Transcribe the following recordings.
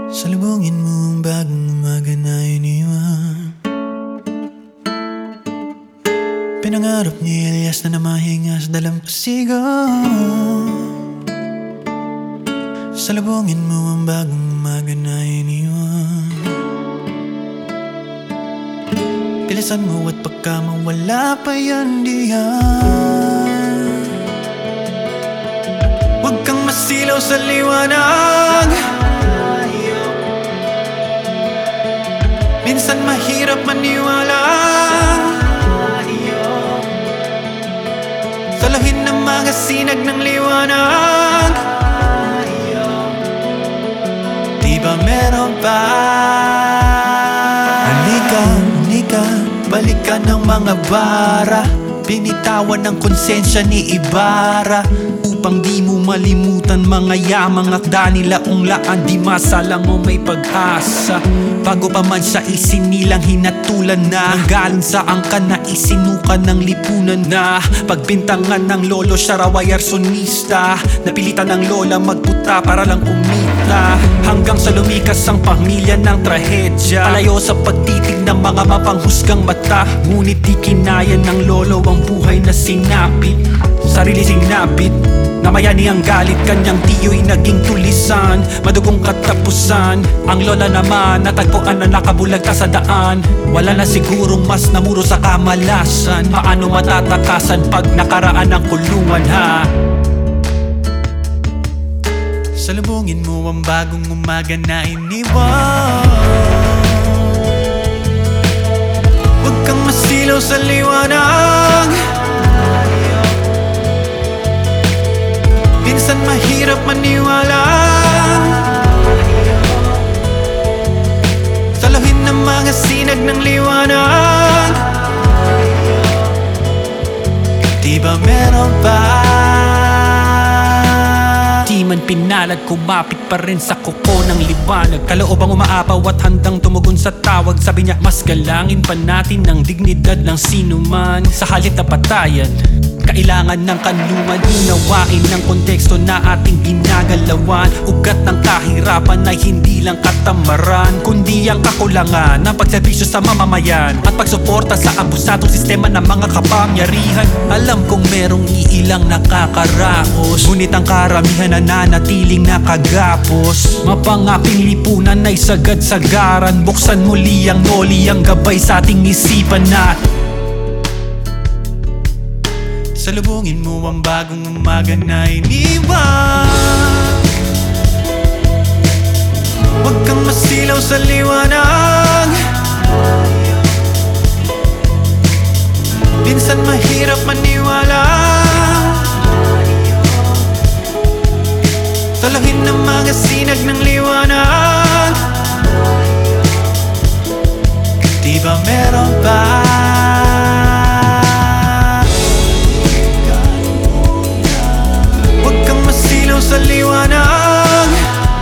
Salubungin mo ang bagong umaga na iniwan. Pinangarap ni Elias na namahinga sa dalampasigan. Salubungin mo ang bagong umaga na iniwan. Bilisan mo at pagka mawala pa yan diyan. Huwag kang masilaw sa liwanag. Minsan mahirap maniwala. Saluhin ng mga sinag ng liwanag. Di ba meron pa? Halika, halika, balikan ng mga bara. Binitawan ng konsensya ni Ibarra upang di mo malimutan mga yamang akda nila unglaan. Di masalang mo may pag-asa bago pa man siya isinilang hinatulan na. Nanggaling sa angkan na isinukan ng lipunan na. Pagbintangan ng lolo siya raw ay arsonista. Napilitan ng lola magputa para lang umita. Hanggang sa lumikas ang pamilya ng trahedya. Palayo sa pagtitig ng mga mapanghusgang mata. Ngunit di kinaya ng lolo ang buhay na sinapit. Sarili sinapit, namayani ang galit, kanyang tiyo'y naging tulisan. Madugong katapusan, ang lola naman natagpuan na nakabulag ka sa daan. Wala na sigurong mas namuro sa kamalasan. Paano matatakasan pag nakaraan ang kulungan ha? Salubungin mo ang bagong umaga na iniwan. Huwag kang masilaw sa liwanag. Minsan mahirap maniwala. Saluhin ng mga sinag ng liwanag. Di ba meron pa? Di man pinalad, kumapit pa rin sa kuko ng liwanag. Kaloobang umaapaw at handang tumugon sa tawag. Sabi niya, mas galangin pa natin ang dignidad ng sinuman. Sa halip na patayan, kailangan ng kanlungan. Unawain ng konteksto na ating ginagalawan. Ugat ng kahirapan ay hindi lang katamaran, kundi ang kakulangan ng pagserbisyo sa mamamayan at pagsuporta sa abusadong sistema ng mga kapangyarihan. Alam kong merong iilang nakakaraos, ngunit ang karamihan na nanatiling nakagapos. Mapangaping lipunan ay sagad-sagaran. Buksan muli ang noli, ang gabay sa ating isipan na salubungin mo ang bagong umaga na iniwan. Huwag kang masilaw sa liwanag. Minsan mahirap maniwala. Saluhin ng mga sinag ng liwanag. Di ba meron pa? Sa liwanag.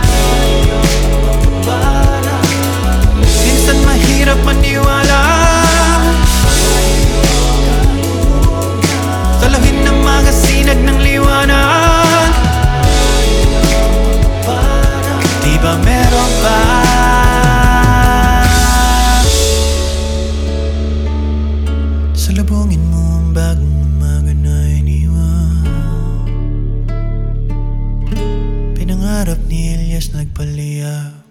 Minsan mahirap maniwala. Saluhin ng mga sinag ng liwanag. Di ba meron pa? Salubungin mo ang bagong umaga na iniwan. Pinangarap ni Elias nagpaliyab.